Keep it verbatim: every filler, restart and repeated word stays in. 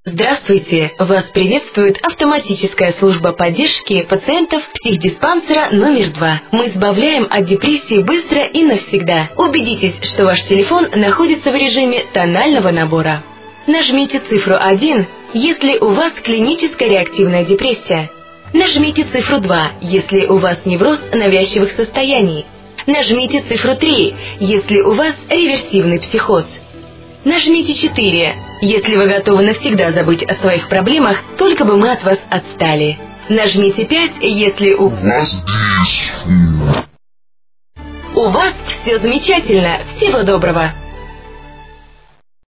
Здравствуйте! Вас приветствует автоматическая служба поддержки пациентов психдиспансера номер два. Мы избавляем от депрессии быстро и навсегда. Убедитесь, что ваш телефон находится в режиме тонального набора. Нажмите цифру один, если у вас клиническая реактивная депрессия. Нажмите цифру два, если у вас невроз навязчивых состояний. Нажмите цифру три, если у вас реверсивный психоз. Нажмите четыре, если вы готовы навсегда забыть о своих проблемах, только бы мы от вас отстали. Нажмите пять, если у вас... У вас все замечательно. Всего доброго.